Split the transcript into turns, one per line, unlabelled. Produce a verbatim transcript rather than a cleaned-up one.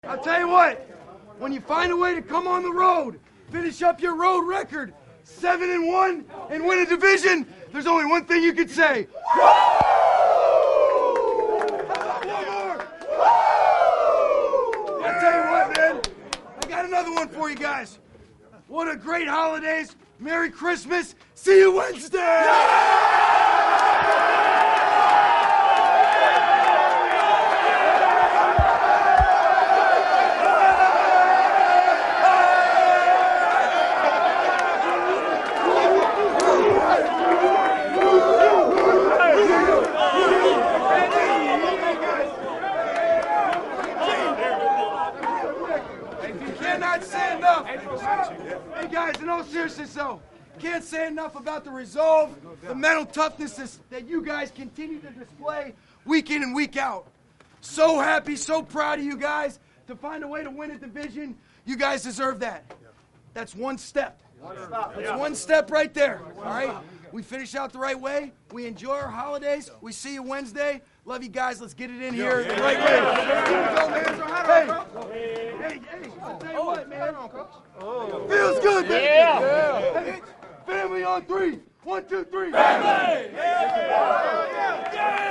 I'll tell you what, when you find a way to come on the road, finish up your road record, seven and one, and win a division, there's only one thing you could say. Woo! One more. Woo! I'll tell you what, man, I got another one for you guys. What a great holidays. Merry Christmas. See you Wednesday. Cannot say enough. Hey guys, in all seriousness though, can't say enough about the resolve, the mental toughness that you guys continue to display week in and week out. So happy, so proud of you guys to find a way to win a division. You guys deserve that. That's one step. That's one step right there. All right? We finish out the right way. We enjoy our holidays. We see you Wednesday. Love you guys. Let's get it in here the right way. Hey, hey, hey, I'll tell you what, man. Feels good, man. Yeah. Hey, family on three. One, two, three. Family! Yeah. Yeah.